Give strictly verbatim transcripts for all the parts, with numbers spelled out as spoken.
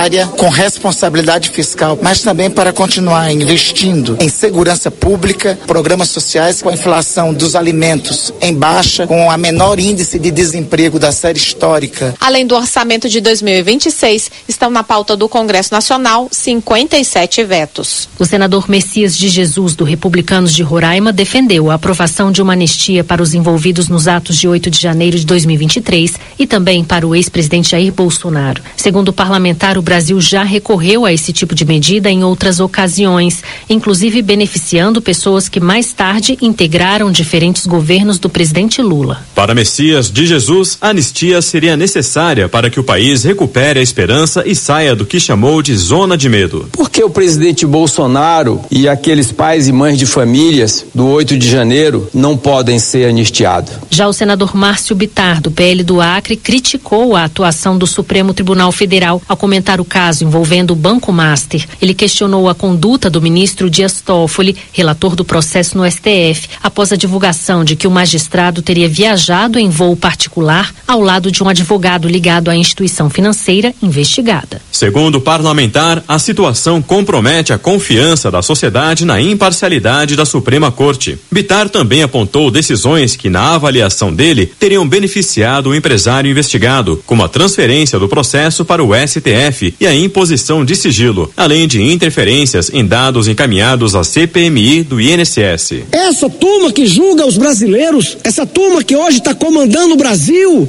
com responsabilidade fiscal, mas também para continuar investindo em segurança pública, programas sociais, com a inflação dos alimentos em baixa, com a menor índice de desemprego da série histórica. Além do orçamento de dois mil e vinte e seis, estão na pauta do Congresso Nacional cinquenta e sete vetos. O senador Messias de Jesus, do Republicanos de Roraima, defendeu a aprovação de uma anistia para os envolvidos nos atos de oito de janeiro de dois mil e vinte e três e também para o ex-presidente Jair Bolsonaro. Segundo o parlamentar, o Brasil já recorreu a esse tipo de medida em outras ocasiões, inclusive beneficiando pessoas que mais tarde integraram diferentes governos do presidente Lula. Para Messias de Jesus, a anistia seria necessária para que o país recupere a esperança e saia do que chamou de zona de medo. Por que o presidente Bolsonaro e aqueles pais e mães de famílias do oito de janeiro não podem ser anistiados? Já o senador Márcio Bittar, do P L do Acre, criticou a atuação do Supremo Tribunal Federal ao comentar o caso envolvendo o Banco Master. Ele questionou a conduta do ministro Dias Toffoli, relator do processo no S T F, após a divulgação de que o magistrado teria viajado em voo particular ao lado de um advogado ligado à instituição financeira investigada. Segundo o parlamentar, a situação compromete a confiança da sociedade na imparcialidade da Suprema Corte. Bittar também apontou decisões que, na avaliação dele, teriam beneficiado o empresário investigado, como a transferência do processo para o S T F e a imposição de sigilo, além de interferências em dados encaminhados à C P M I do I N S S. Essa turma que julga os brasileiros, essa turma que hoje está comandando o Brasil.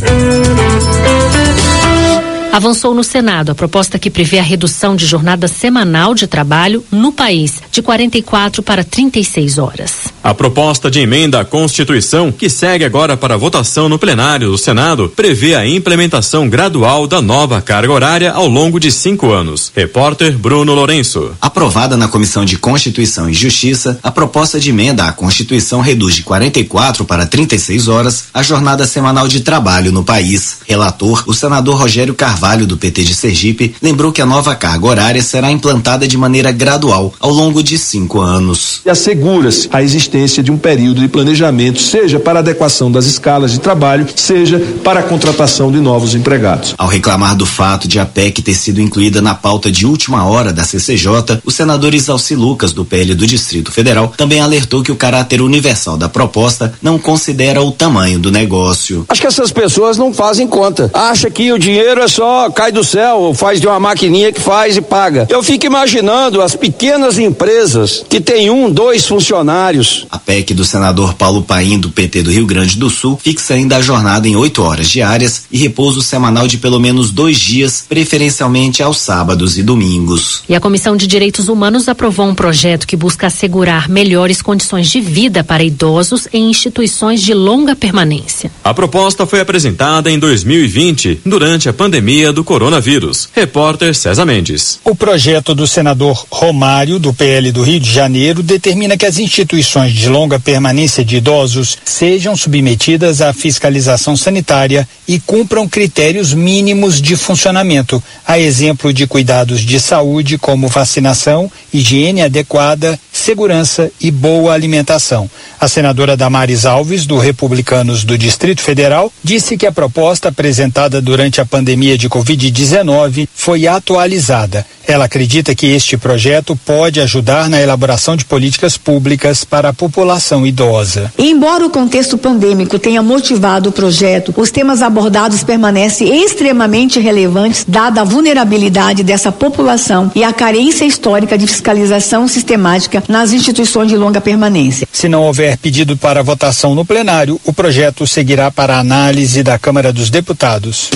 Avançou no Senado a proposta que prevê a redução de jornada semanal de trabalho no país, de quarenta e quatro para trinta e seis horas. A proposta de emenda à Constituição, que segue agora para votação no plenário do Senado, prevê a implementação gradual da nova carga horária ao longo de cinco anos. Repórter Bruno Lourenço. Aprovada na Comissão de Constituição e Justiça, a proposta de emenda à Constituição reduz de quarenta e quatro para trinta e seis horas a jornada semanal de trabalho no país. Relator, o senador Rogério Carvalho, do P T de Sergipe, lembrou que a nova carga horária será implantada de maneira gradual ao longo de cinco anos. Assegura-se a existência de um período de planejamento, seja para adequação das escalas de trabalho, seja para a contratação de novos empregados. Ao reclamar do fato de a P E C ter sido incluída na pauta de última hora da C C J, o senador Isalci Lucas, do P L do Distrito Federal, também alertou que o caráter universal da proposta não considera o tamanho do negócio. Acho que essas pessoas não fazem conta. Acha que o dinheiro é só cai do céu, ou faz de uma maquininha que faz e paga. Eu fico imaginando as pequenas empresas que tem um, dois funcionários. A P E C do senador Paulo Paim, do P T do Rio Grande do Sul, fixa ainda a jornada em oito horas diárias e repouso semanal de pelo menos dois dias, preferencialmente aos sábados e domingos. E a Comissão de Direitos Humanos aprovou um projeto que busca assegurar melhores condições de vida para idosos em instituições de longa permanência. A proposta foi apresentada em dois mil e vinte, durante a pandemia do coronavírus. Repórter César Mendes. O projeto do senador Romário, do P L do Rio de Janeiro, determina que as instituições de longa permanência de idosos sejam submetidas à fiscalização sanitária e cumpram critérios mínimos de funcionamento, a exemplo de cuidados de saúde como vacinação, higiene adequada, segurança e boa alimentação. A senadora Damares Alves, do Republicanos do Distrito Federal, disse que a proposta apresentada durante a pandemia de covid dezenove foi atualizada. Ela acredita que este projeto pode ajudar na elaboração de políticas públicas para a população idosa. Embora o contexto pandêmico tenha motivado o projeto, os temas abordados permanecem extremamente relevantes, dada a vulnerabilidade dessa população e a carência histórica de fiscalização sistemática nas instituições de longa permanência. Se não houver pedido para votação no plenário, o projeto seguirá para a análise da Câmara dos Deputados.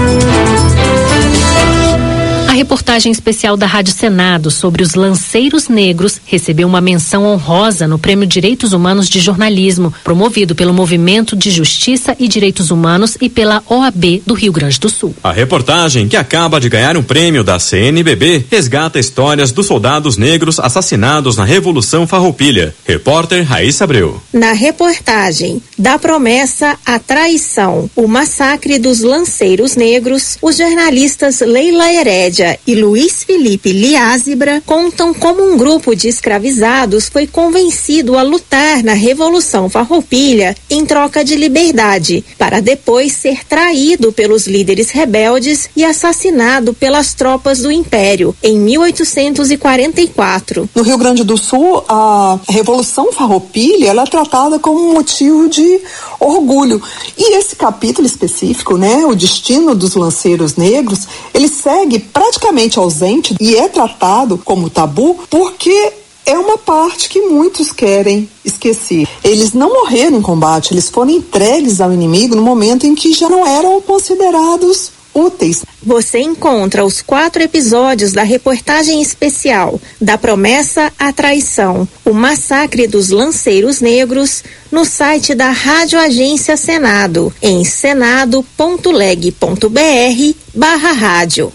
A reportagem especial da Rádio Senado sobre os lanceiros negros recebeu uma menção honrosa no Prêmio Direitos Humanos de Jornalismo, promovido pelo Movimento de Justiça e Direitos Humanos e pela O A B do Rio Grande do Sul. A reportagem, que acaba de ganhar um prêmio da C N B B, resgata histórias dos soldados negros assassinados na Revolução Farroupilha. Repórter Raíssa Abreu. Na reportagem, da promessa à traição, o massacre dos lanceiros negros, os jornalistas Leila Herédia Oliveira e Luiz Felipe Liázebra contam como um grupo de escravizados foi convencido a lutar na Revolução Farroupilha em troca de liberdade, para depois ser traído pelos líderes rebeldes e assassinado pelas tropas do Império em mil oitocentos e quarenta e quatro. No Rio Grande do Sul, a Revolução Farroupilha ela é tratada como um motivo de orgulho. E esse capítulo específico, né, o destino dos lanceiros negros, ele segue praticamente ausente e é tratado como tabu porque é uma parte que muitos querem esquecer. Eles não morreram em combate, eles foram entregues ao inimigo no momento em que já não eram considerados úteis. Você encontra os quatro episódios da reportagem especial Da Promessa à Traição, o massacre dos lanceiros negros, no site da Rádio Agência Senado, em senado ponto leg ponto br barra rádio.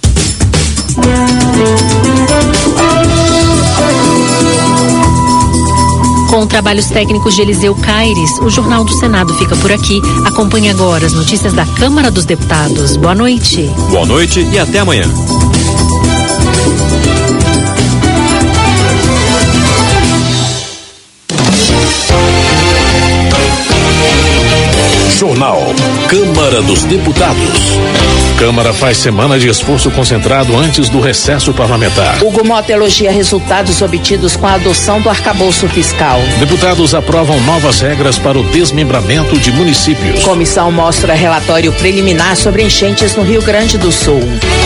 Com trabalhos técnicos de Eliseu Caires, o Jornal do Senado fica por aqui. Acompanhe agora as notícias da Câmara dos Deputados. Boa noite. Boa noite e até amanhã. Jornal Câmara dos Deputados. Câmara faz semana de esforço concentrado antes do recesso parlamentar. Hugo Mota elogia resultados obtidos com a adoção do arcabouço fiscal. Deputados aprovam novas regras para o desmembramento de municípios. Comissão mostra relatório preliminar sobre enchentes no Rio Grande do Sul.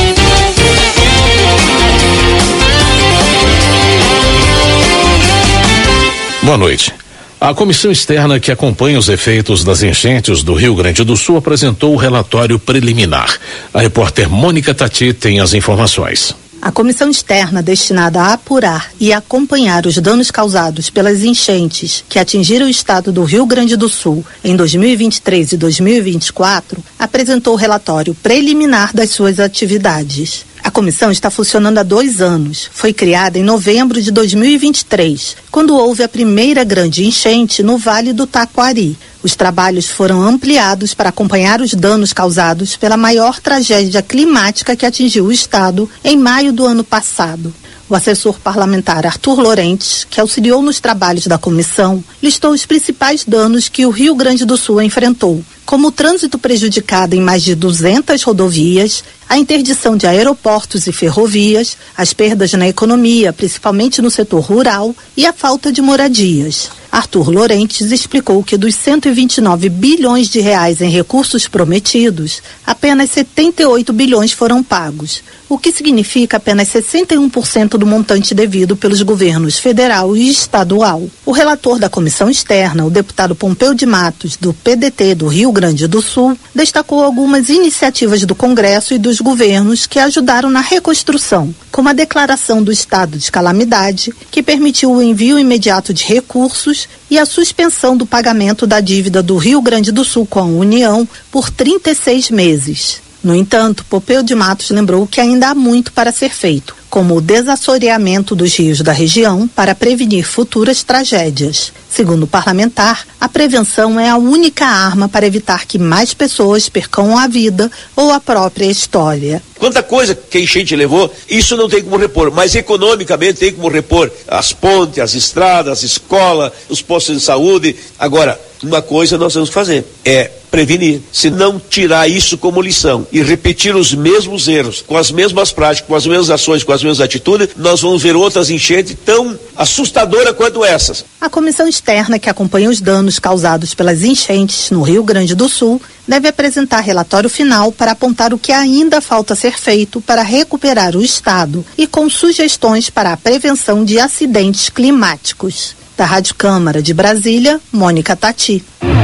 Boa noite. A comissão externa que acompanha os efeitos das enchentes do Rio Grande do Sul apresentou o relatório preliminar. A repórter Mônica Tati tem as informações. A comissão externa destinada a apurar e acompanhar os danos causados pelas enchentes que atingiram o estado do Rio Grande do Sul em dois mil e vinte e três e dois mil e vinte e quatro apresentou o relatório preliminar das suas atividades. A comissão está funcionando há dois anos. Foi criada em novembro de dois mil e vinte e três, quando houve a primeira grande enchente no Vale do Taquari. Os trabalhos foram ampliados para acompanhar os danos causados pela maior tragédia climática que atingiu o estado em maio do ano passado. O assessor parlamentar Arthur Lorentes, que auxiliou nos trabalhos da comissão, listou os principais danos que o Rio Grande do Sul enfrentou, como o trânsito prejudicado em mais de duzentas rodovias, a interdição de aeroportos e ferrovias, as perdas na economia, principalmente no setor rural, e a falta de moradias. Arthur Lorentes explicou que dos cento e vinte e nove bilhões de reais em recursos prometidos, apenas setenta e oito bilhões foram pagos, o que significa apenas sessenta e um por cento do montante devido pelos governos federal e estadual. O relator da comissão externa, o deputado Pompeu de Matos, do P D T do Rio Grande do Sul, destacou algumas iniciativas do Congresso e dos governos que ajudaram na reconstrução, como a declaração do estado de calamidade, que permitiu o envio imediato de recursos, e a suspensão do pagamento da dívida do Rio Grande do Sul com a União por trinta e seis meses. No entanto, Pompeu de Matos lembrou que ainda há muito para ser feito, como o desassoreamento dos rios da região para prevenir futuras tragédias. Segundo o parlamentar, a prevenção é a única arma para evitar que mais pessoas percam a vida ou a própria história. Quanta coisa que a enchente levou, isso não tem como repor, mas economicamente tem como repor as pontes, as estradas, as escolas, os postos de saúde. Agora, uma coisa nós vamos fazer, é prevenir. Se não tirar isso como lição e repetir os mesmos erros, com as mesmas práticas, com as mesmas ações, com as mesmas atitudes, nós vamos ver outras enchentes tão assustadoras quanto essas. A comissão externa que acompanha os danos causados pelas enchentes no Rio Grande do Sul deve apresentar relatório final para apontar o que ainda falta ser feito para recuperar o estado e com sugestões para a prevenção de acidentes climáticos. Da Rádio Câmara de Brasília, Mônica Tati.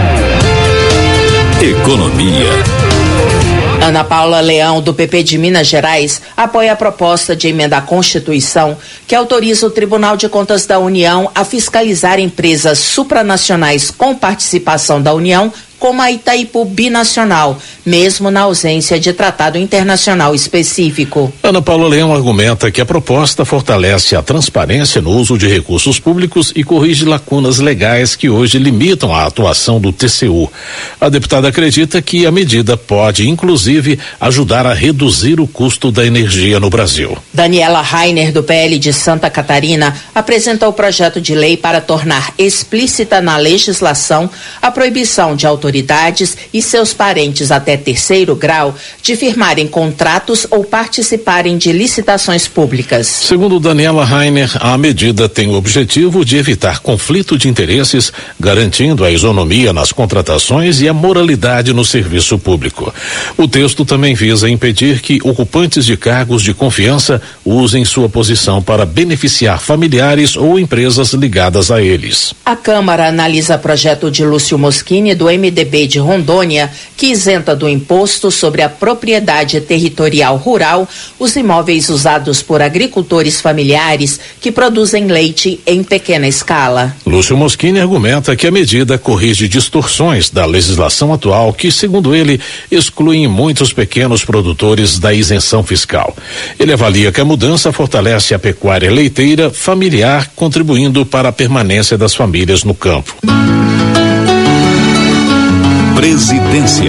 Economia. Ana Paula Leão, do P P de Minas Gerais, apoia a proposta de emenda à Constituição que autoriza o Tribunal de Contas da União a fiscalizar empresas supranacionais com participação da União como a Itaipu Binacional, mesmo na ausência de tratado internacional específico. Ana Paula Leão argumenta que a proposta fortalece a transparência no uso de recursos públicos e corrige lacunas legais que hoje limitam a atuação do T C U. A deputada acredita que a medida pode, inclusive, ajudar a reduzir o custo da energia no Brasil. Daniela Rainer, do P L de Santa Catarina, apresentou o projeto de lei para tornar explícita na legislação a proibição de autoridades e seus parentes até terceiro grau de firmarem contratos ou participarem de licitações públicas. Segundo Daniela Rainer, a medida tem o objetivo de evitar conflito de interesses, garantindo a isonomia nas contratações e a moralidade no serviço público. O texto também visa impedir que ocupantes de cargos de confiança usem sua posição para beneficiar familiares ou empresas ligadas a eles. A Câmara analisa projeto de Lúcio Moschini, do M D B de Rondônia, que isenta do imposto sobre a propriedade territorial rural os imóveis usados por agricultores familiares que produzem leite em pequena escala. Lúcio Moschini argumenta que a medida corrige distorções da legislação atual que, segundo ele, excluem muitos pequenos produtores da isenção fiscal. Ele avalia que a mudança fortalece a pecuária leiteira familiar, contribuindo para a permanência das famílias no campo. Presidência.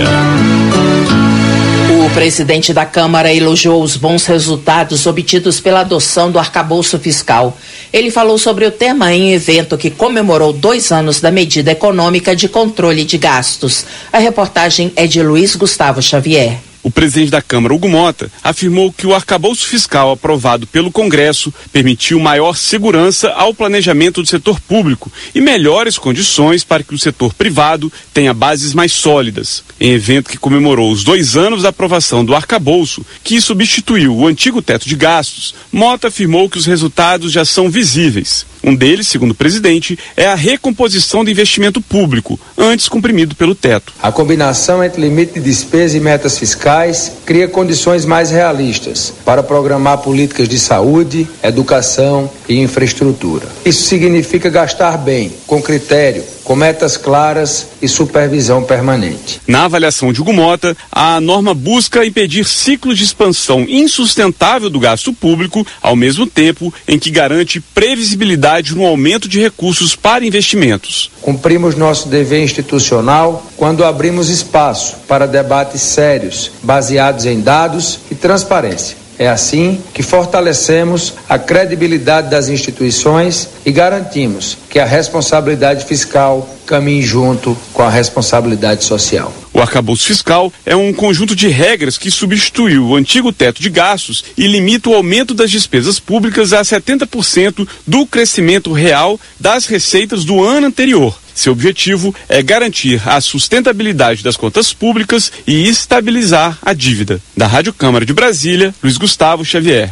O presidente da Câmara elogiou os bons resultados obtidos pela adoção do arcabouço fiscal. Ele falou sobre o tema em evento que comemorou dois anos da medida econômica de controle de gastos. A reportagem é de Luiz Gustavo Xavier. O presidente da Câmara, Hugo Mota, afirmou que o arcabouço fiscal aprovado pelo Congresso permitiu maior segurança ao planejamento do setor público e melhores condições para que o setor privado tenha bases mais sólidas. Em evento que comemorou os dois anos da aprovação do arcabouço, que substituiu o antigo teto de gastos, Mota afirmou que os resultados já são visíveis. Um deles, segundo o presidente, é a recomposição do investimento público, antes comprimido pelo teto. A combinação entre limite de despesa e metas fiscais cria condições mais realistas para programar políticas de saúde, educação e infraestrutura. Isso significa gastar bem, com critério, com metas claras e supervisão permanente. Na avaliação de Hugo Mota, a norma busca impedir ciclos de expansão insustentável do gasto público, ao mesmo tempo em que garante previsibilidade no aumento de recursos para investimentos. Cumprimos nosso dever institucional quando abrimos espaço para debates sérios, baseados em dados e transparência. É assim que fortalecemos a credibilidade das instituições e garantimos que a responsabilidade fiscal caminhe junto com a responsabilidade social. O arcabouço fiscal é um conjunto de regras que substituiu o antigo teto de gastos e limita o aumento das despesas públicas a setenta por cento do crescimento real das receitas do ano anterior. Seu objetivo é garantir a sustentabilidade das contas públicas e estabilizar a dívida. Da Rádio Câmara de Brasília, Luiz Gustavo Xavier.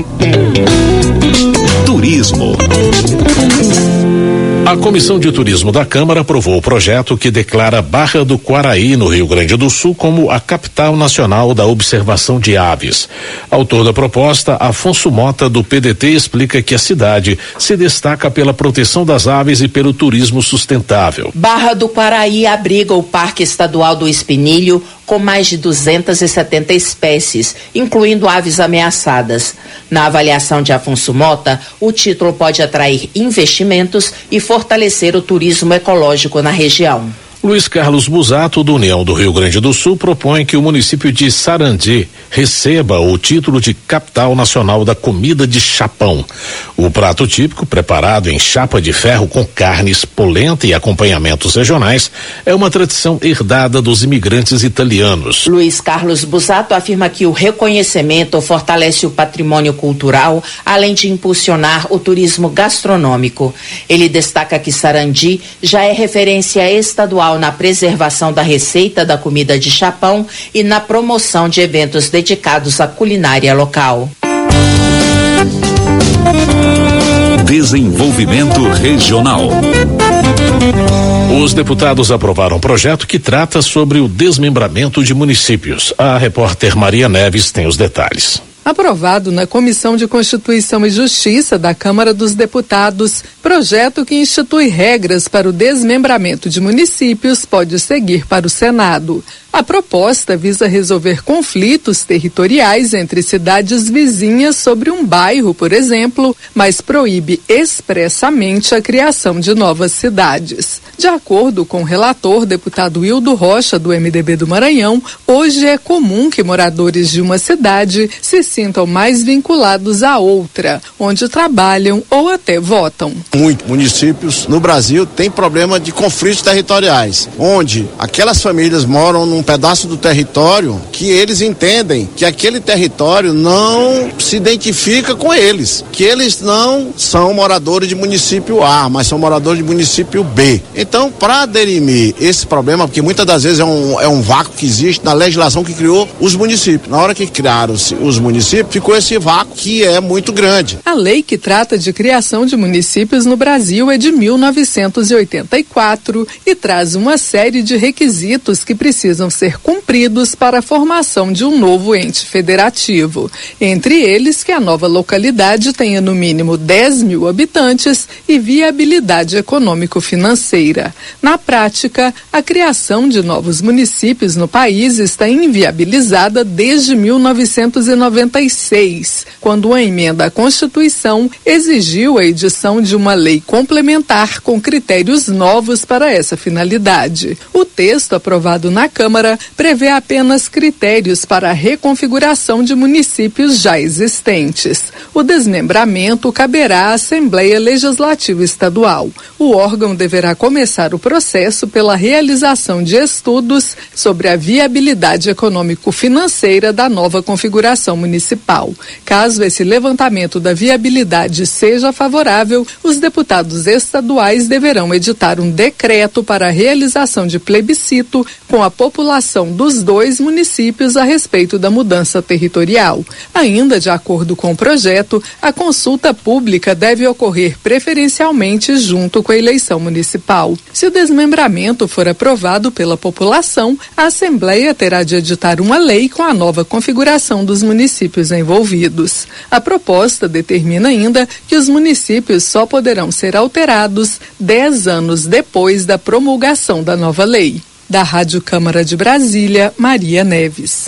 Turismo. A Comissão de Turismo da Câmara aprovou o projeto que declara Barra do Quaraí, no Rio Grande do Sul, como a capital nacional da observação de aves. Autor da proposta, Afonso Mota, do P D T, explica que a cidade se destaca pela proteção das aves e pelo turismo sustentável. Barra do Quaraí abriga o Parque Estadual do Espinilho, com mais de duzentas e setenta espécies, incluindo aves ameaçadas. Na avaliação de Afonso Mota, o título pode atrair investimentos e fortalecer o turismo ecológico na região. Luiz Carlos Busato, do União do Rio Grande do Sul, propõe que o município de Sarandi receba o título de capital nacional da comida de chapão. O prato típico, preparado em chapa de ferro com carnes, polenta e acompanhamentos regionais, é uma tradição herdada dos imigrantes italianos. Luiz Carlos Busato afirma que o reconhecimento fortalece o patrimônio cultural, além de impulsionar o turismo gastronômico. Ele destaca que Sarandi já é referência estadual na preservação da receita da comida de chapão e na promoção de eventos dedicados à culinária local. Desenvolvimento regional. Os deputados aprovaram um projeto que trata sobre o desmembramento de municípios. A repórter Maria Neves tem os detalhes. Aprovado na Comissão de Constituição e Justiça da Câmara dos Deputados, projeto que institui regras para o desmembramento de municípios pode seguir para o Senado. A proposta visa resolver conflitos territoriais entre cidades vizinhas sobre um bairro, por exemplo, mas proíbe expressamente a criação de novas cidades. De acordo com o relator, deputado Hildo Rocha, do M D B do Maranhão, hoje é comum que moradores de uma cidade se sintam mais vinculados a outra, onde trabalham ou até votam. Muitos municípios no Brasil têm problema de conflitos territoriais, onde aquelas famílias moram num pedaço do território que eles entendem que aquele território não se identifica com eles, que eles não são moradores de município A, mas são moradores de município B. Então, para dirimir esse problema, porque muitas das vezes é um, é um vácuo que existe na legislação que criou os municípios. Na hora que criaram-se os municípios, ficou esse vácuo que é muito grande. A lei que trata de criação de municípios no Brasil é de mil novecentos e oitenta e quatro e traz uma série de requisitos que precisam ser cumpridos para a formação de um novo ente federativo. Entre eles, que a nova localidade tenha no mínimo dez mil habitantes e viabilidade econômico-financeira. Na prática, a criação de novos municípios no país está inviabilizada desde mil novecentos e noventa e seis, quando uma emenda à Constituição exigiu a edição de uma lei complementar com critérios novos para essa finalidade. O texto aprovado na Câmara prevê apenas critérios para a reconfiguração de municípios já existentes. O desmembramento caberá à Assembleia Legislativa Estadual. O órgão deverá começar o processo pela realização de estudos sobre a viabilidade econômico-financeira da nova configuração municipal. Caso esse levantamento da viabilidade seja favorável, os deputados estaduais deverão editar um decreto para a realização de plebiscito com a população dos dois municípios a respeito da mudança territorial. Ainda de acordo com o projeto, a consulta pública deve ocorrer preferencialmente junto com a eleição municipal. Se o desmembramento for aprovado pela população, a Assembleia terá de editar uma lei com a nova configuração dos municípios envolvidos. A proposta determina ainda que os municípios só poderão ser alterados dez anos depois da promulgação da nova lei. Da Rádio Câmara de Brasília, Maria Neves.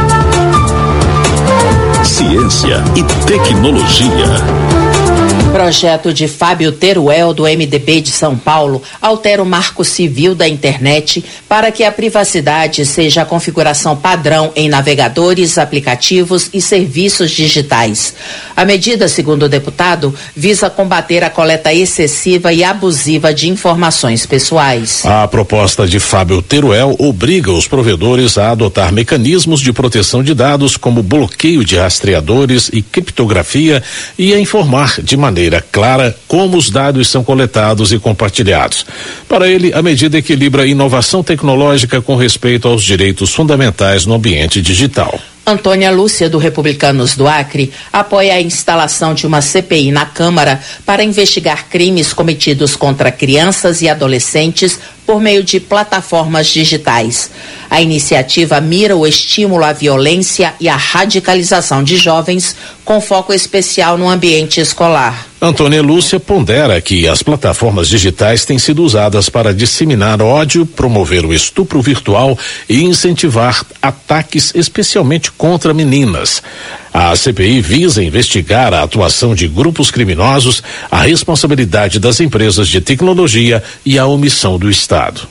Ciência e tecnologia. Projeto de Fábio Teruel, do M D B de São Paulo, altera o marco civil da internet para que a privacidade seja a configuração padrão em navegadores, aplicativos e serviços digitais. A medida, segundo o deputado, visa combater a coleta excessiva e abusiva de informações pessoais. A proposta de Fábio Teruel obriga os provedores a adotar mecanismos de proteção de dados como bloqueio de rastreadores e criptografia e a informar de maneira clara como os dados são coletados e compartilhados. Para ele, a medida equilibra a inovação tecnológica com respeito aos direitos fundamentais no ambiente digital. Antônia Lúcia, do Republicanos do Acre, apoia a instalação de uma C P I na Câmara para investigar crimes cometidos contra crianças e adolescentes por meio de plataformas digitais. A iniciativa mira o estímulo à violência e à radicalização de jovens, com foco especial no ambiente escolar. Antônia Lúcia pondera que as plataformas digitais têm sido usadas para disseminar ódio, promover o estupro virtual e incentivar ataques especialmente contra meninas. A C P I visa investigar a atuação de grupos criminosos, a responsabilidade das empresas de tecnologia e a omissão do Estado.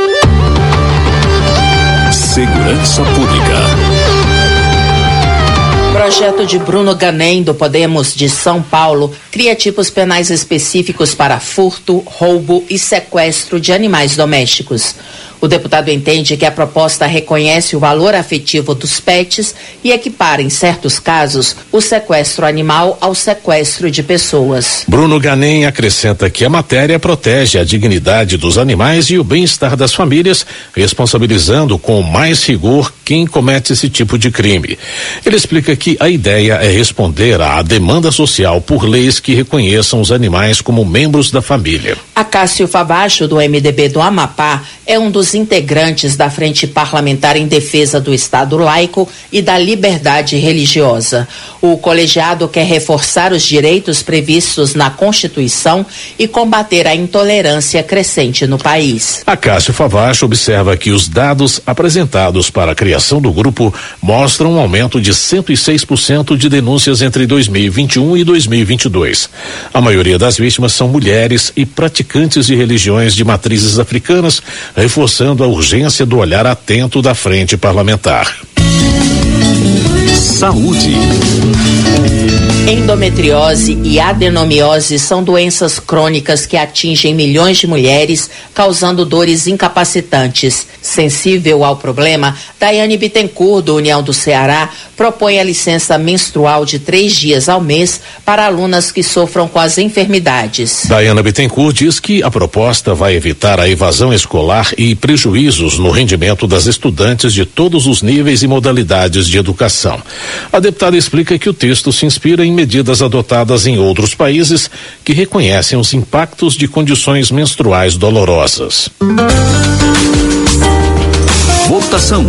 Segurança Pública. Projeto de Bruno Ganem, do Podemos de São Paulo, cria tipos penais específicos para furto, roubo e sequestro de animais domésticos. O deputado entende que a proposta reconhece o valor afetivo dos pets e equipara, em certos casos, o sequestro animal ao sequestro de pessoas. Bruno Ganem acrescenta que a matéria protege a dignidade dos animais e o bem-estar das famílias, responsabilizando com mais rigor quem comete esse tipo de crime. Ele explica que a ideia é responder à demanda social por leis que reconheçam os animais como membros da família. Acácio Favacho, do M D B do Amapá, é um dos os integrantes da Frente Parlamentar em Defesa do Estado Laico e da Liberdade Religiosa. O colegiado quer reforçar os direitos previstos na Constituição e combater a intolerância crescente no país. A Cássio Favacho observa que os dados apresentados para a criação do grupo mostram um aumento de cento e seis por cento de denúncias entre dois mil e vinte e um e dois mil e vinte e dois. A maioria das vítimas são mulheres e praticantes de religiões de matrizes africanas, reforçando a urgência do olhar atento da Frente Parlamentar. Saúde. Endometriose e adenomiose são doenças crônicas que atingem milhões de mulheres, causando dores incapacitantes. Sensível ao problema, Daiane Bittencourt, do União do Ceará, propõe a licença menstrual de três dias ao mês para alunas que sofram com as enfermidades. Daiane Bittencourt diz que a proposta vai evitar a evasão escolar e prejuízos no rendimento das estudantes de todos os níveis e modalidades de educação. A deputada explica que o texto se inspira em medidas adotadas em outros países que reconhecem os impactos de condições menstruais dolorosas. Votação.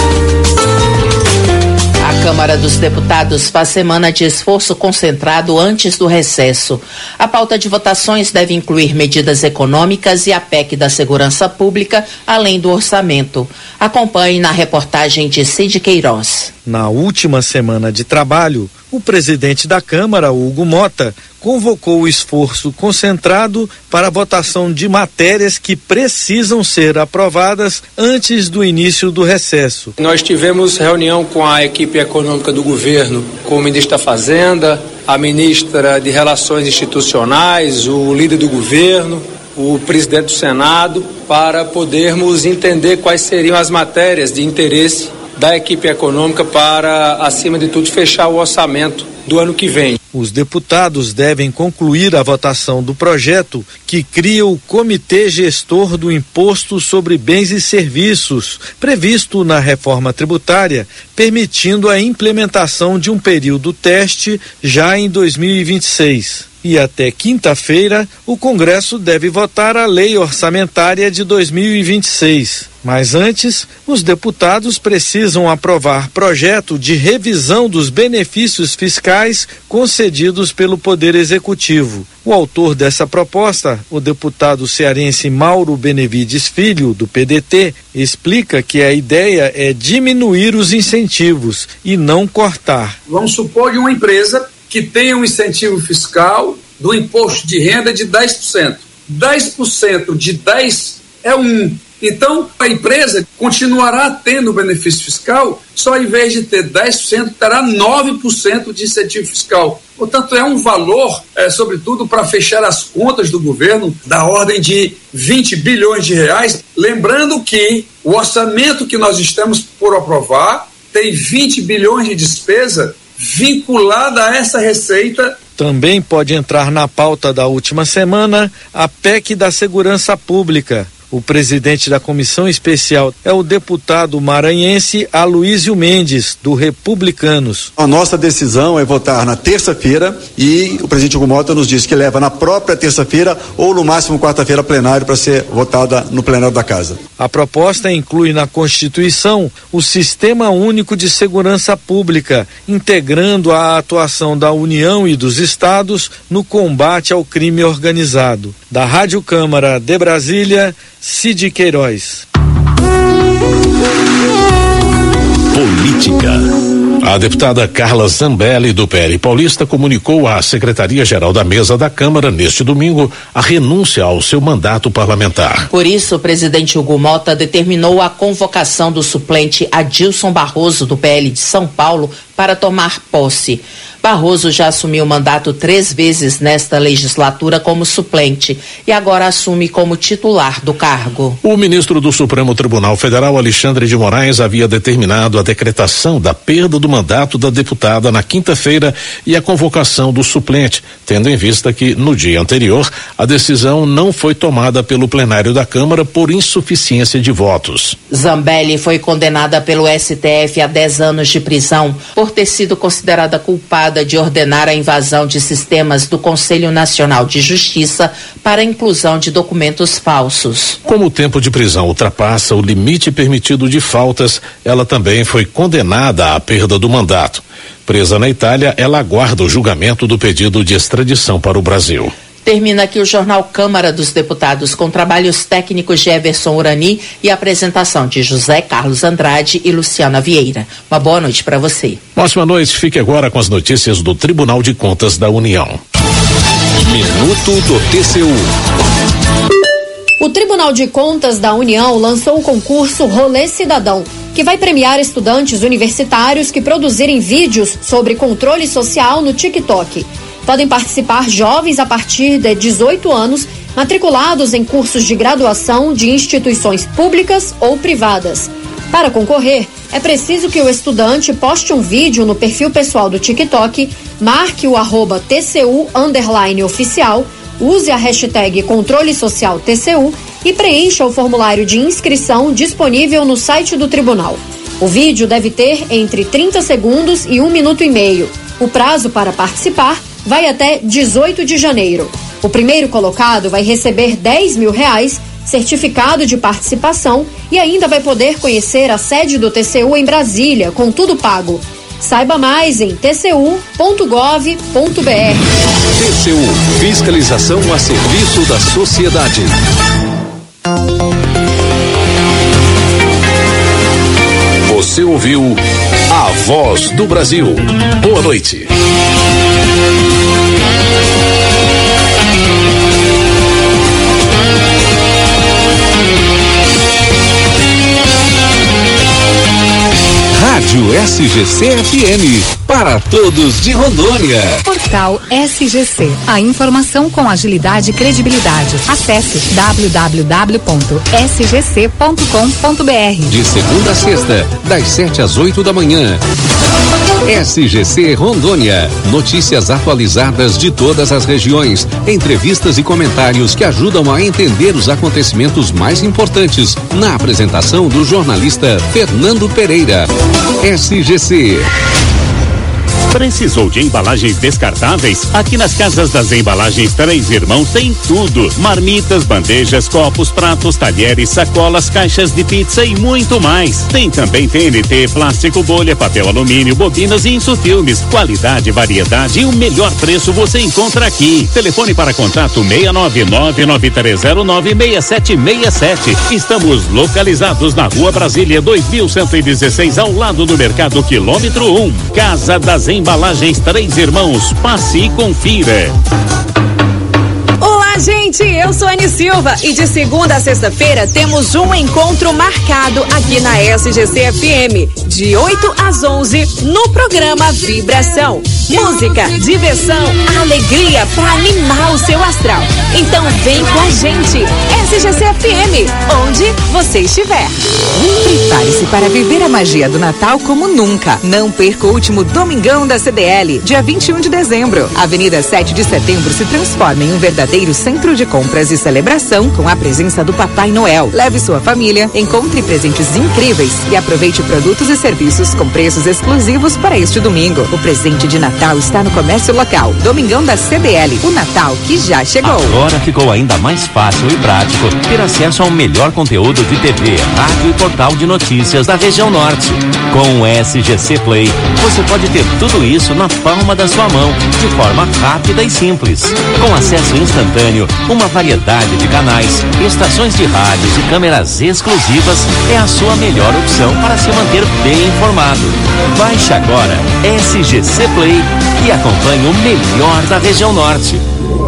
A Câmara dos Deputados faz semana de esforço concentrado antes do recesso. A pauta de votações deve incluir medidas econômicas e a P E C da Segurança Pública, além do orçamento. Acompanhe na reportagem de Cid Queiroz. Na última semana de trabalho, o presidente da Câmara, Hugo Mota, convocou o esforço concentrado para a votação de matérias que precisam ser aprovadas antes do início do recesso. Nós tivemos reunião com a equipe econômica do governo, com o ministro da Fazenda, a ministra de Relações Institucionais, o líder do governo, o presidente do Senado, para podermos entender quais seriam as matérias de interesse da equipe econômica para, acima de tudo, fechar o orçamento do ano que vem. Os deputados devem concluir a votação do projeto que cria o Comitê Gestor do Imposto sobre Bens e Serviços, previsto na reforma tributária, permitindo a implementação de um período teste já em dois mil e vinte e seis. E até quinta-feira, o Congresso deve votar a lei orçamentária de dois mil e vinte e seis. Mas antes, os deputados precisam aprovar projeto de revisão dos benefícios fiscais concedidos pelo Poder Executivo. O autor dessa proposta, o deputado cearense Mauro Benevides Filho, do P D T, explica que a ideia é diminuir os incentivos e não cortar. Vamos supor que uma empresa que tenha um incentivo fiscal do imposto de renda de dez por cento. dez por cento de dez é um. Então, a empresa continuará tendo benefício fiscal, só em vez de ter dez por cento, terá nove por cento de incentivo fiscal. Portanto, é um valor, é, sobretudo, para fechar as contas do governo, da ordem de vinte bilhões de reais. Lembrando que o orçamento que nós estamos por aprovar tem vinte bilhões de despesa vinculada a essa receita. Também pode entrar na pauta da última semana a P E C da Segurança Pública. O presidente da comissão especial é o deputado maranhense Aloísio Mendes, do Republicanos. A nossa decisão é votar na terça-feira e o presidente Hugo Mota nos disse que leva na própria terça-feira ou no máximo quarta-feira plenário para ser votada no plenário da casa. A proposta inclui na Constituição o Sistema Único de Segurança Pública, integrando a atuação da União e dos estados no combate ao crime organizado. Da Rádio Câmara de Brasília, Cid Queiroz. Política. A deputada Carla Zambelli, do P L Paulista, comunicou à Secretaria-Geral da Mesa da Câmara, neste domingo, a renúncia ao seu mandato parlamentar. Por isso, o presidente Hugo Mota determinou a convocação do suplente Adilson Barroso, do P L de São Paulo, para tomar posse. Barroso já assumiu o mandato três vezes nesta legislatura como suplente e agora assume como titular do cargo. O ministro do Supremo Tribunal Federal, Alexandre de Moraes, havia determinado a decretação da perda do mandato da deputada na quinta-feira e a convocação do suplente, tendo em vista que, no dia anterior, a decisão não foi tomada pelo plenário da Câmara por insuficiência de votos. Zambelli foi condenada pelo S T F a dez anos de prisão por por ter sido considerada culpada de ordenar a invasão de sistemas do Conselho Nacional de Justiça para a inclusão de documentos falsos. Como o tempo de prisão ultrapassa o limite permitido de faltas, ela também foi condenada à perda do mandato. Presa na Itália, ela aguarda o julgamento do pedido de extradição para o Brasil. Termina aqui o Jornal Câmara dos Deputados, com trabalhos técnicos de Everson Urani e apresentação de José Carlos Andrade e Luciana Vieira. Uma boa noite para você. Ótima noite. Fique agora com as notícias do Tribunal de Contas da União. Minuto do T C U. O Tribunal de Contas da União lançou o concurso Rolê Cidadão, que vai premiar estudantes universitários que produzirem vídeos sobre controle social no TikTok. Podem participar jovens a partir de dezoito anos, matriculados em cursos de graduação de instituições públicas ou privadas. Para concorrer, é preciso que o estudante poste um vídeo no perfil pessoal do TikTok, marque o arroba T C U underline oficial, use a hashtag Controle Social T C U e preencha o formulário de inscrição disponível no site do tribunal. O vídeo deve ter entre trinta segundos e um minuto e meio. O prazo para participar vai até dezoito de janeiro. O primeiro colocado vai receber dez mil reais, certificado de participação e ainda vai poder conhecer a sede do T C U em Brasília, com tudo pago. Saiba mais em t c u ponto gov ponto b r. T C U, fiscalização a serviço da sociedade. Você ouviu A Voz do Brasil. Boa noite. Rádio S G C F M, para todos de Rondônia. Portal S G C, a informação com agilidade e credibilidade. Acesse w w w ponto s g c ponto com ponto b r. De segunda a sexta, das sete às oito da manhã. S G C Rondônia, notícias atualizadas de todas as regiões, entrevistas e comentários que ajudam a entender os acontecimentos mais importantes, na apresentação do jornalista Fernando Pereira. S G C. Precisou de embalagens descartáveis? Aqui nas Casas das Embalagens Três Irmãos tem tudo: marmitas, bandejas, copos, pratos, talheres, sacolas, caixas de pizza e muito mais. Tem também T N T, plástico, bolha, papel alumínio, bobinas e insufilmes. Qualidade, variedade e o melhor preço você encontra aqui. Telefone para contato seis nove nove nove três zero nove seis sete seis sete. Estamos localizados na Rua Brasília dois mil cento e dezesseis, ao lado do Mercado Quilômetro um. Casa das Embalagens Três Irmãos, passe e confira. Olá, gente, eu sou Anny Silva e de segunda a sexta-feira temos um encontro marcado aqui na S G C F M, de oito às onze, no programa Vibração. Música, diversão, alegria para animar o seu astral. Então vem com a gente, S G C F M, onde você estiver. Prepare-se para viver a magia do Natal como nunca. Não perca o último Domingão da C D L, dia vinte e um de dezembro. Avenida sete de setembro se transforma em um verdadeiro centro de compras e celebração com a presença do Papai Noel. Leve sua família, encontre presentes incríveis e aproveite produtos e serviços com preços exclusivos para este domingo. O presente de Natal está no comércio local. Domingão da C D L, o Natal que já chegou. Agora ficou ainda mais fácil e prático ter acesso ao melhor conteúdo de T V, rádio e portal de notícias da região norte. Com o S G C Play, você pode ter tudo isso na palma da sua mão, de forma rápida e simples. Com acesso instantâneo, uma variedade de canais, estações de rádios e câmeras exclusivas, é a sua melhor opção para se manter bem informado. Baixe agora S G C Play e acompanhe o melhor da região norte.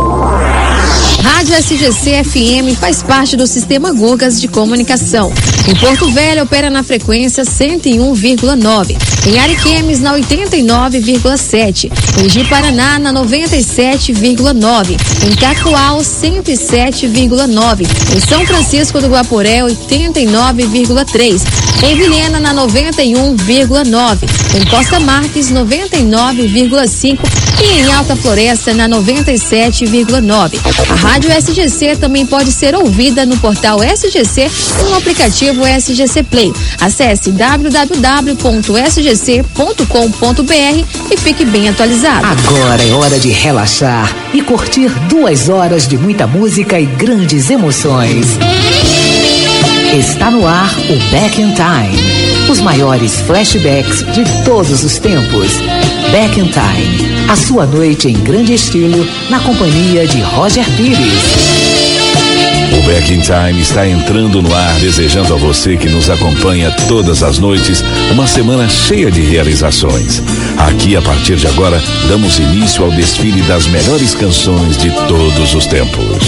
Rádio S G C F M faz parte do Sistema Gugas de Comunicação. Em Porto Velho opera na frequência cento e um vírgula nove. Em Ariquemes na oitenta e nove vírgula sete. Em Ji-Paraná na noventa e sete vírgula nove. Em Cacoal cento e sete vírgula nove. Em São Francisco do Guaporé oitenta e nove vírgula três. Em Vilhena na noventa e um vírgula nove. Em Costa Marques noventa e nove vírgula cinco. e em Alta Floresta na noventa e sete vírgula nove. A Rádio S G C também pode ser ouvida no portal S G C e no aplicativo S G C Play. Acesse w w w ponto s g c ponto com ponto b r e fique bem atualizado. Agora é hora de relaxar e curtir duas horas de muita música e grandes emoções. Está no ar o Back in Time. Os maiores flashbacks de todos os tempos. Back in Time. A sua noite em grande estilo na companhia de Roger Pires. O Back in Time está entrando no ar, desejando a você que nos acompanha todas as noites uma semana cheia de realizações. Aqui, a partir de agora, damos início ao desfile das melhores canções de todos os tempos.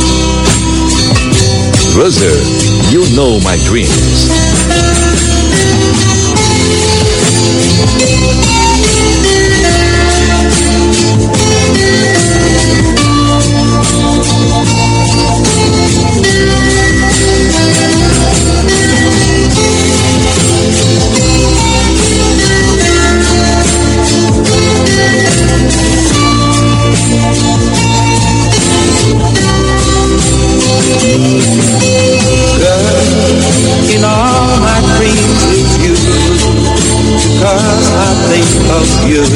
Roser, You Know My Dreams. In all my dreams it's you, because I think of you,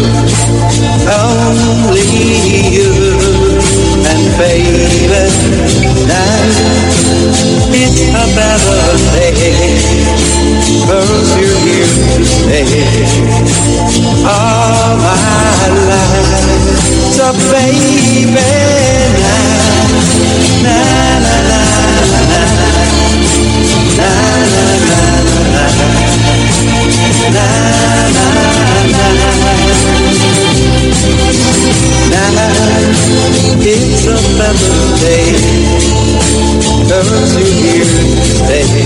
only you, and baby, now it's a better day, cause you're here to stay, all my life, so baby, now, na na na na na. Na na na na na na na na. It's a better day, cause you're here to stay,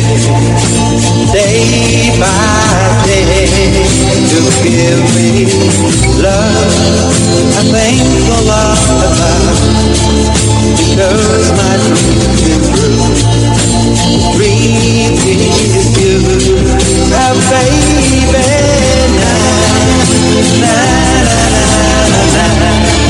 day by day, to give me love. I think a lot about, because my dreams are true. Dream with you, oh baby, na na na na na na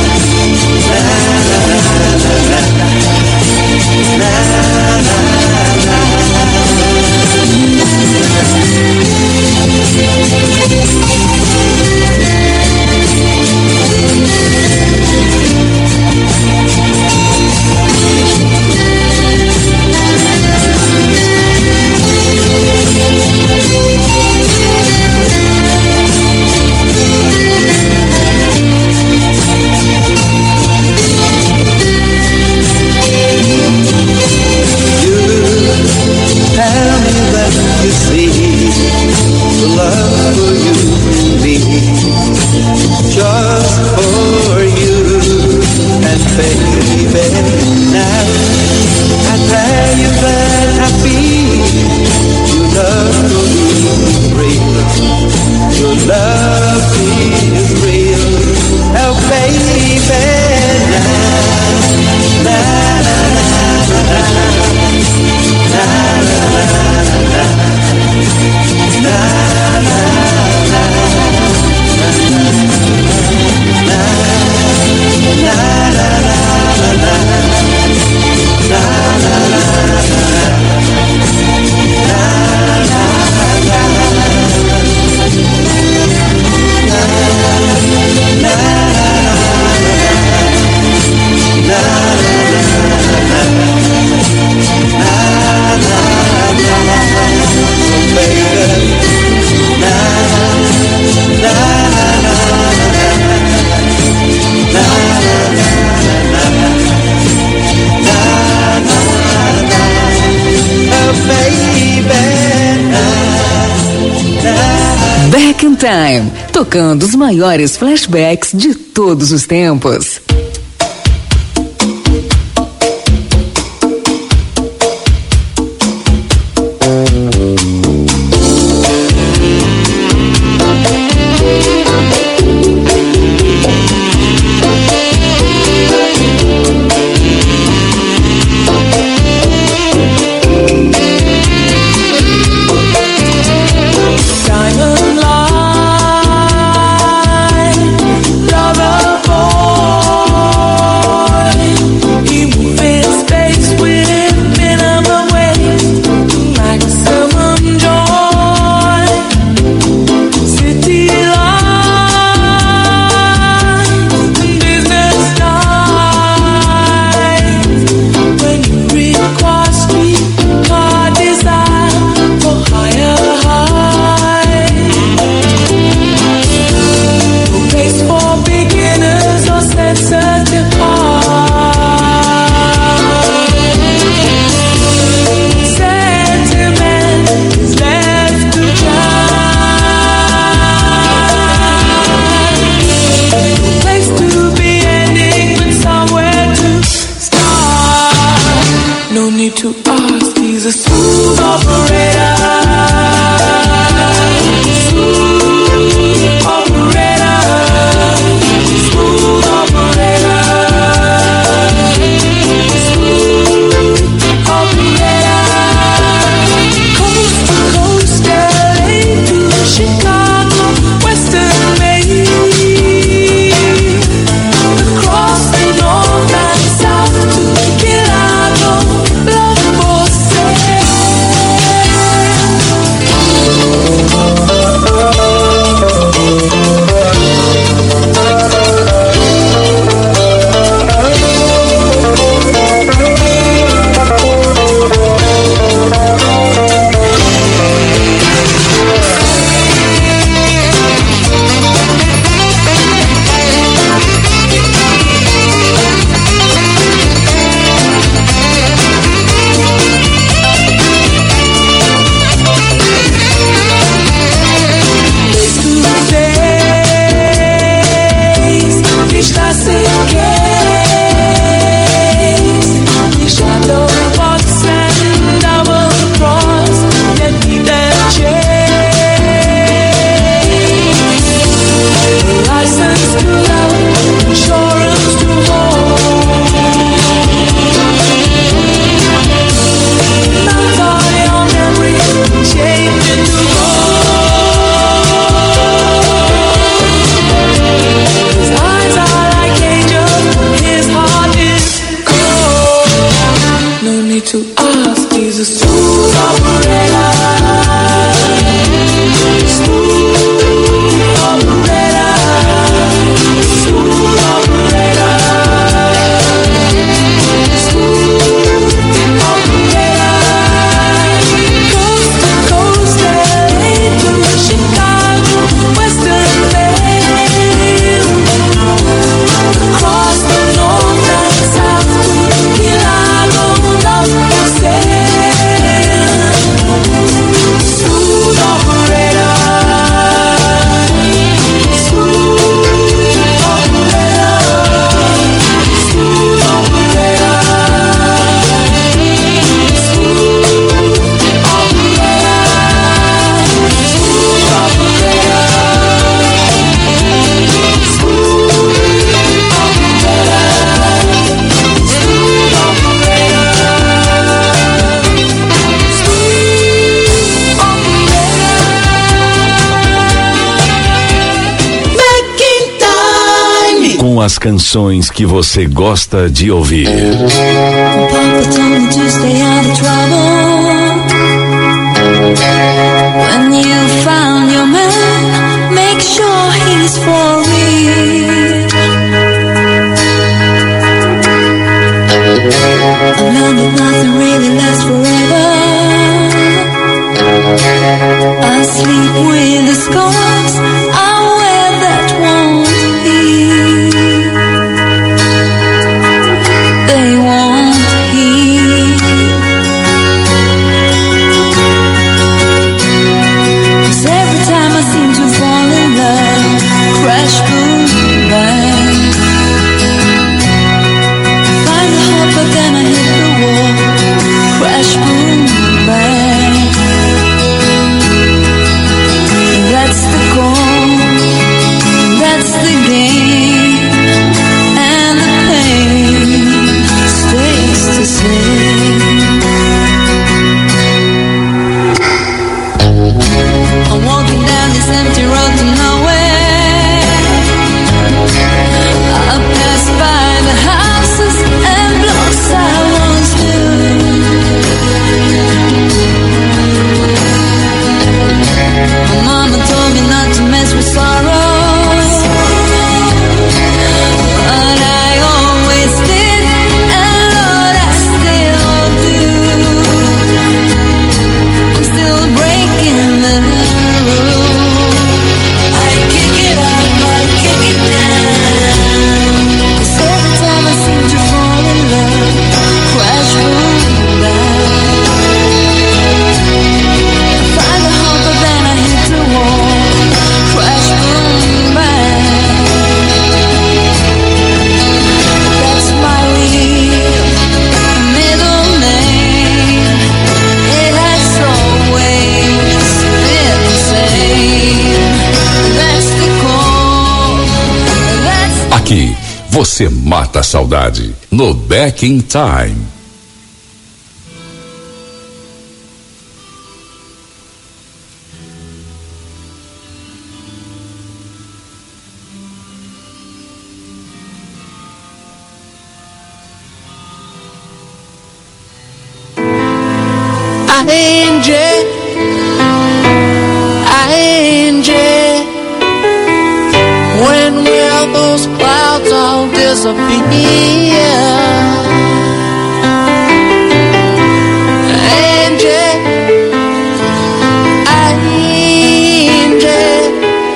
Back in Time, tocando os maiores flashbacks de todos os tempos. Diamond line, lover. As canções que você gosta de ouvir. When you found your man, make sure he's for real. I learned that nothing really lasts forever. I sleep with the scars I wear that won't heal. They won't heal. 'Cause every time I seem to fall in love, crash, boom, bang. Find the hope, but then I hit the wall. Crash, boom, bang. And that's the goal. That's the game. And the pain stays the same. I'm walking down this empty road to nowhere. I pass by the houses and blocks I once knew. My mama told me not to mess with sorrow, but I always did, and Lord, I still do. I'm still breaking the rules. I kick it up, I kick it down. 'Cause every time I seem to fall in love, crash, boom, bang. I find the hope, but then I hit the wall. Crash, boom, bang. That's my real middle name. It has always been the same. That's the call. That's Aqui, você mata a saudade no Back in Time. Angie, Angie, when will those clouds all disappear? Angie, Angie,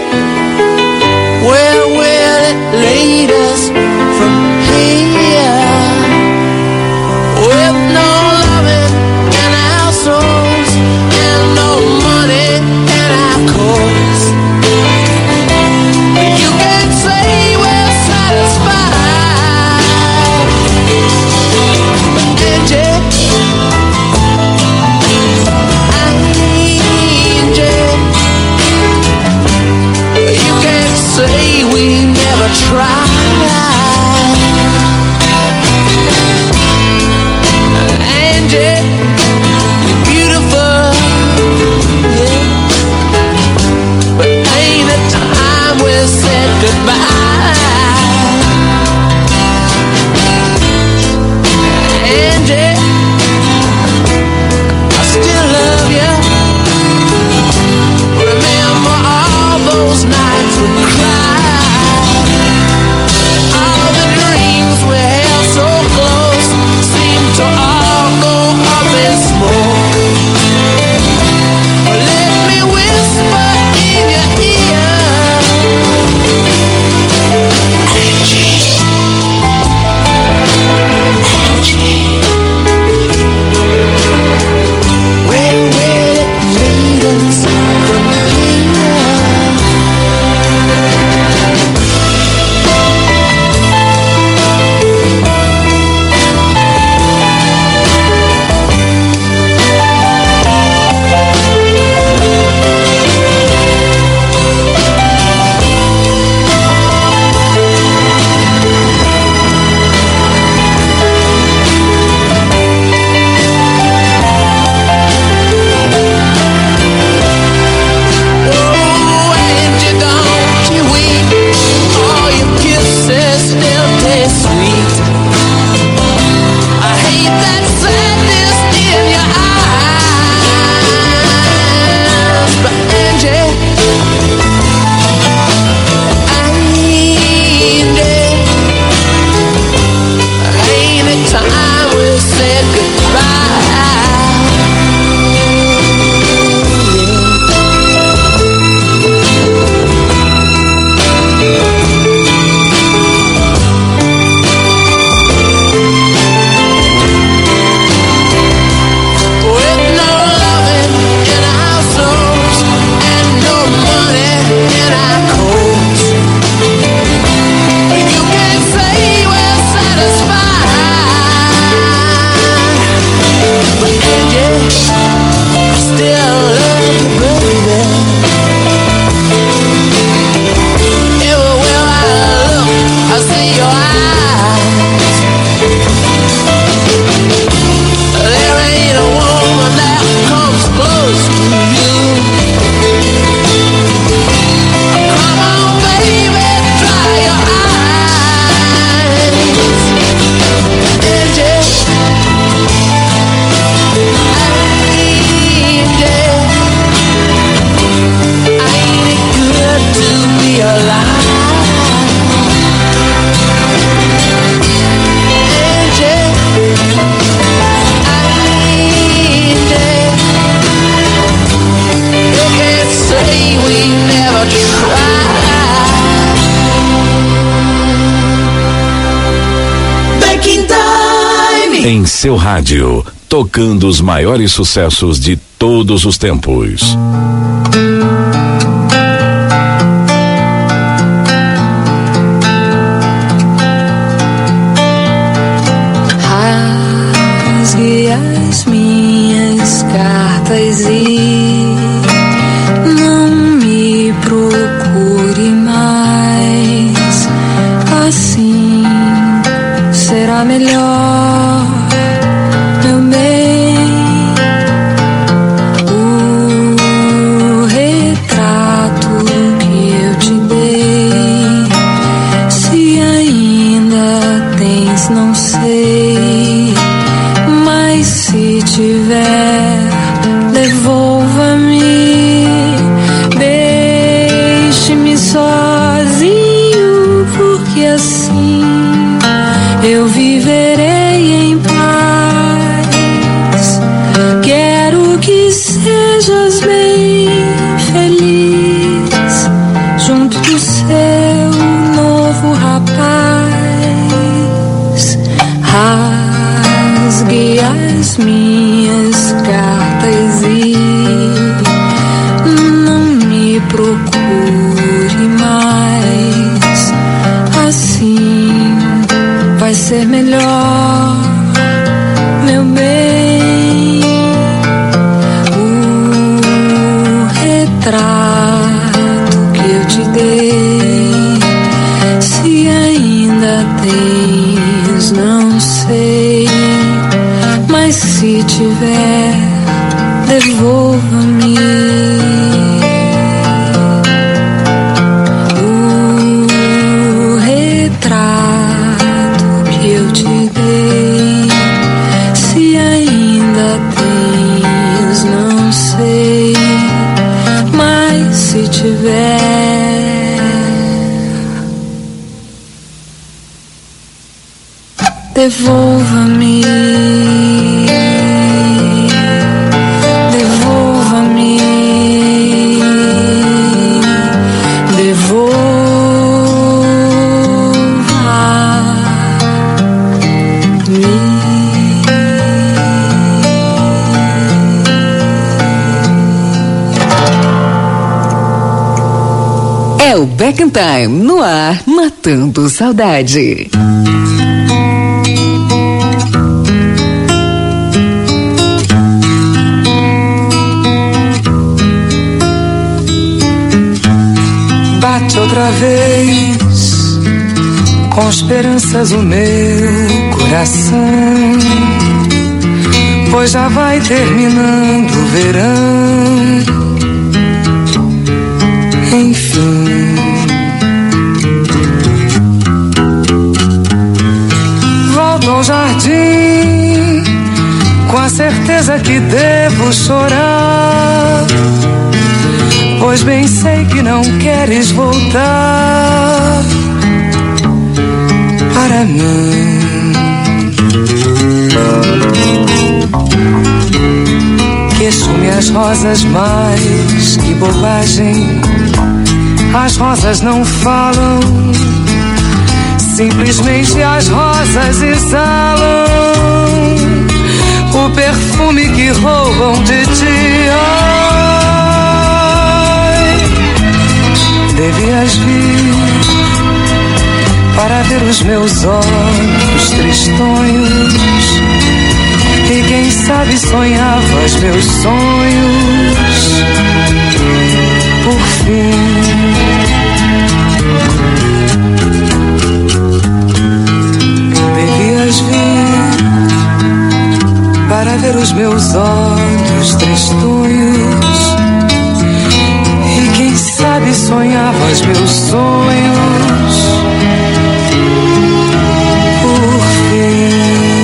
where will it lead us from here? With no loving in our souls and no money in our cause. You can say we're satisfied. Em seu rádio, tocando os maiores sucessos de todos os tempos. Rasgue as minhas cartas e não me procure mais. Assim será melhor, meu bem. O retrato que eu te dei, se ainda tens, não sei, mas se tiver, devolva-me. Deixe-me sozinho, porque assim eu viverei em paz. Quero que sejas bem feliz junto do seu novo rapaz. Rasgue as minhas cartas e não me procure mais. Assim vai ser melhor, meu bem. O retrato que eu te dei, se ainda tens, não sei, mas se tiver, devolva-me. O retrato que eu te dei, se ainda tens, não sei, mas se tiver, devolva-me. Devolva-me. É o Back in Time no ar, matando saudade. Bate outra vez, com esperanças o meu coração, pois já vai terminando o verão. Enfim, volto ao jardim com a certeza que devo chorar, pois bem sei que não queres voltar para mim. Queixo-me as rosas, mas que bobagem, as rosas não falam, simplesmente as rosas exalam o perfume que roubam de ti. Ai, devias vir para ver os meus olhos tristonhos, e quem sabe sonhavas meus sonhos. Por fim, devias vir para ver os meus olhos tristonhos, e quem sabe sonhavas meus sonhos. Por fim.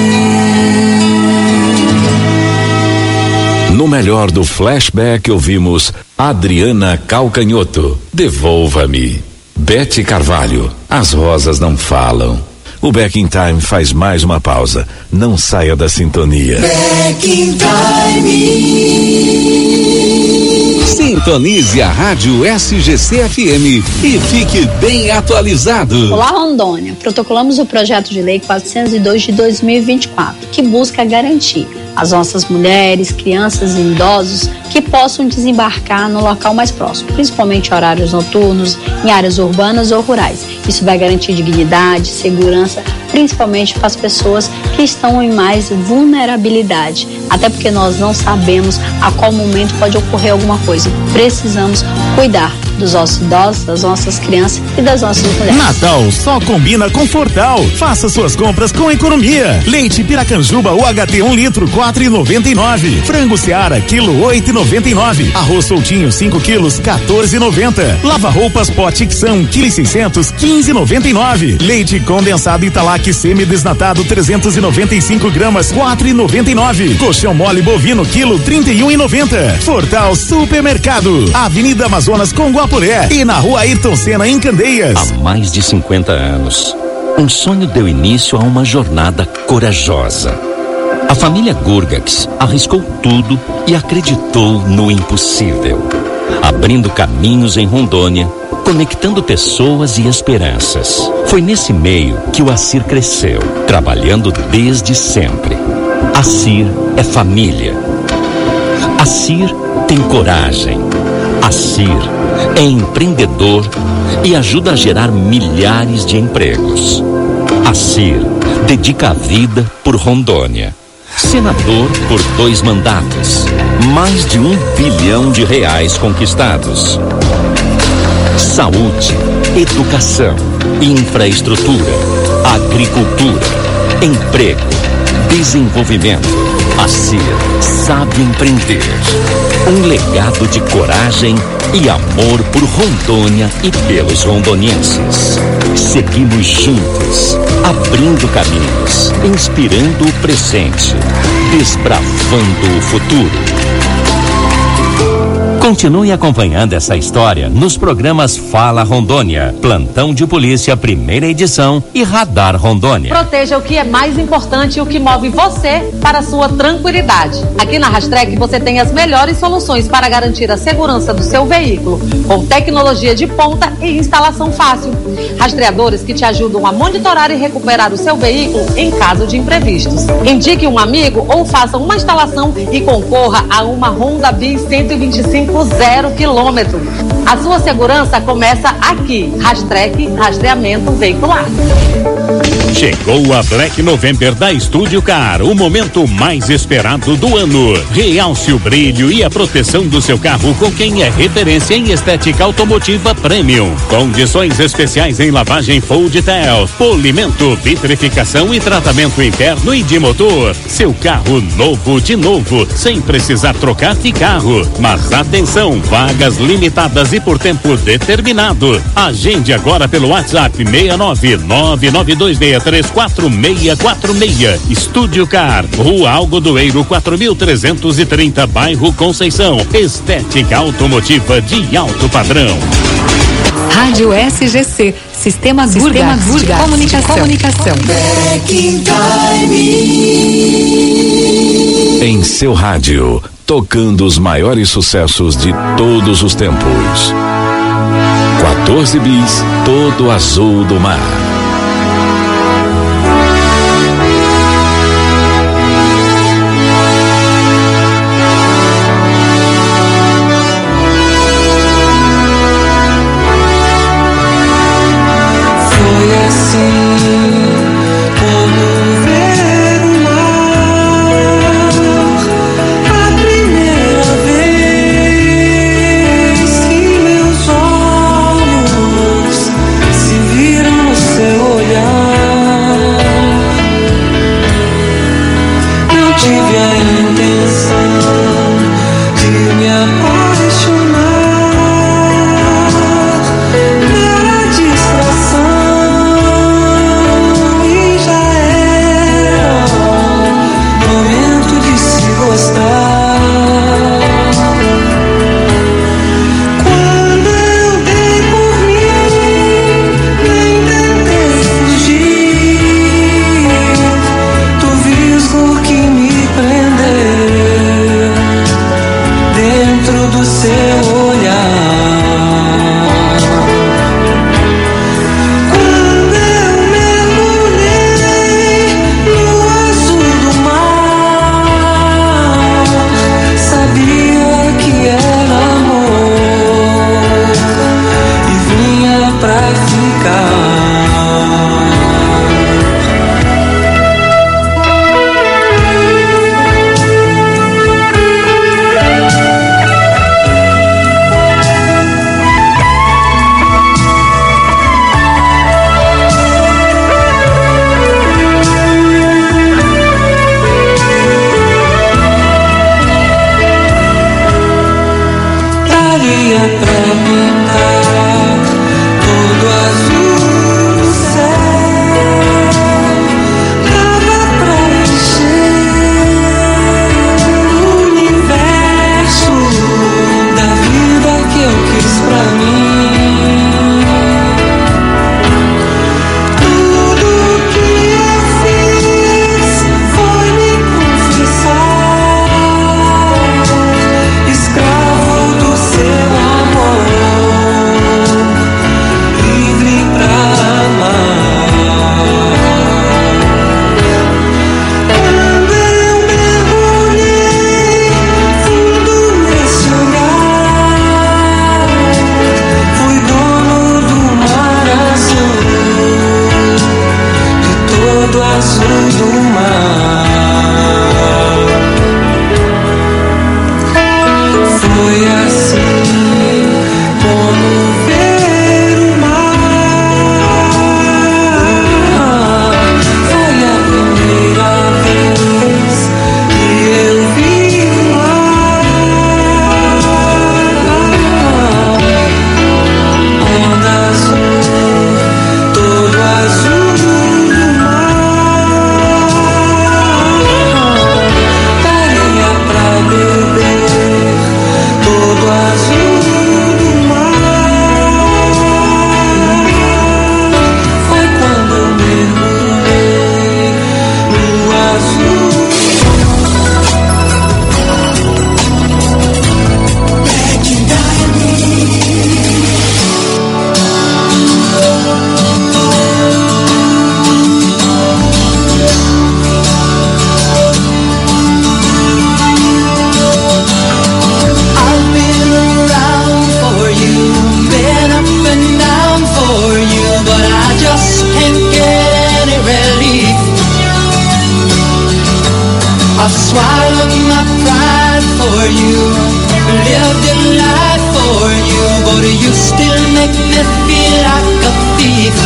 No melhor do flashback ouvimos Adriana Calcanhoto, Devolva-me. Bete Carvalho, As Rosas Não Falam. O Back in Time faz mais uma pausa. Não saia da sintonia. Back in Time. Sintonize a Rádio S G C F M e fique bem atualizado. Olá, Rondônia. Protocolamos o projeto de lei quatrocentos e dois de dois mil e vinte e quatro, que busca garantir às nossas mulheres, crianças e idosos que possam desembarcar no local mais próximo, principalmente em horários noturnos, em áreas urbanas ou rurais. Isso vai garantir dignidade, segurança, principalmente para as pessoas que estão em mais vulnerabilidade, até porque nós não sabemos a qual momento pode ocorrer alguma coisa. Precisamos cuidar dos nossos idosos, das nossas crianças e das nossas mulheres. Natal só combina com Fortal. Faça suas compras com economia. Leite Piracanjuba U H T um litro, quatro e noventa e nove. Frango Seara, quilo, oito e noventa e nove. Arroz soltinho, cinco quilos, quatorze e noventa. Lava roupas Pote Tixão, quilo e seiscentos, quinze e noventa e nove. Leite condensado Italac semi-desnatado, trezentos e noventa e cinco gramas, quatro e noventa e nove. Colchão mole bovino, quilo, trinta e um e noventa. Fortal Supermercado, Avenida Amazonas com Guapuré e na Rua Ayrton Senna em Candeias. Há mais de cinquenta anos, um sonho deu início a uma jornada corajosa. A família Gurgax arriscou tudo e acreditou no impossível, abrindo caminhos em Rondônia, conectando pessoas e esperanças. Foi nesse meio que o Acir cresceu, trabalhando desde sempre. Acir é família. Acir tem coragem. Acir é empreendedor e ajuda a gerar milhares de empregos. Acir dedica a vida por Rondônia. Senador por dois mandatos. Mais de um bilhão de reais conquistados. Saúde, educação, infraestrutura, agricultura, emprego, desenvolvimento. Acir sabe empreender. Um legado de coragem e amor por Rondônia e pelos rondonienses. Seguimos juntos, abrindo caminhos, inspirando o presente, desbravando o futuro. Continue acompanhando essa história nos programas Fala Rondônia, Plantão de Polícia, primeira edição e Radar Rondônia. Proteja o que é mais importante e o que move você para a sua tranquilidade. Aqui na Rastrec você tem as melhores soluções para garantir a segurança do seu veículo, com tecnologia de ponta e instalação fácil. Rastreadores que te ajudam a monitorar e recuperar o seu veículo em caso de imprevistos. Indique um amigo ou faça uma instalação e concorra a uma Honda Bis cento e vinte e cinco zero quilômetro. A sua segurança começa aqui. Rastrec, rastreamento veicular. Chegou a Black November da Estúdio Car, o momento mais esperado do ano. Realce o brilho e a proteção do seu carro com quem é referência em estética automotiva premium. Condições especiais em lavagem full detail, polimento, vitrificação e tratamento interno e de motor. Seu carro novo de novo, sem precisar trocar de carro. Mas atenção, vagas limitadas e por tempo determinado. Agende agora pelo WhatsApp seis nove nove nove dois seis três quatro seis quatro seis. Estúdio Car, Rua Algodoeiro quatro mil trezentos e trinta, bairro Conceição. Estética automotiva de alto padrão. Rádio S G C, Sistema Gurgax de Comunicação. Comunicação. Em seu rádio, tocando os maiores sucessos de todos os tempos. quatorze bis, todo azul do mar. Se viram no céu. azul do mar. Foi assim como ver o mar. Foi a primeira vez que eu vi o mar. Onda azul, todo azul do mar. Daria pra beber todo azul do mar. Foi quando eu mergulhei no azul. I've been around for you, been up and down for you, but I just can't get any relief. I've swallowed my pride for you, lived a life for you, but you still make me feel like a thief.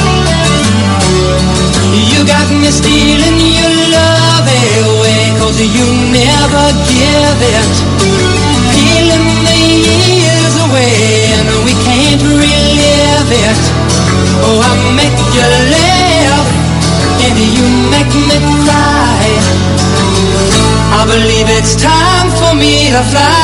You got me stealing your love away, 'cause you never give it. Peeling the years away and we can't relive it. Oh, I make you laugh and you make me cry. I believe it's time for me to fly.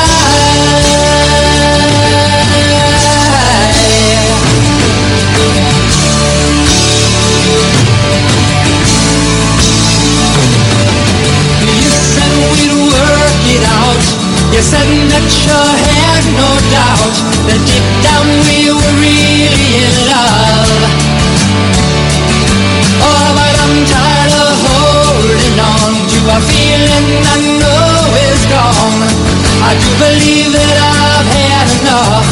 You said we'd work it out. You said that you had no doubt that deep down we were really in love. Oh, but I'm tired of holding on to a feeling I know is gone. I do believe that I've had enough.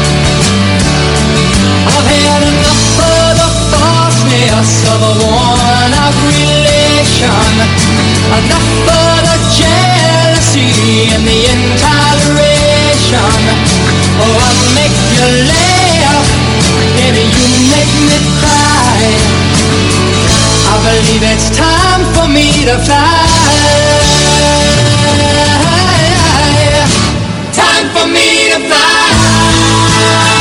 I've had enough of the falseness of a worn-out relation. Enough of the jealousy and the intoleration. Oh, I make you laugh and you make me cry. I believe it's time for me to fly. Time for me to fly.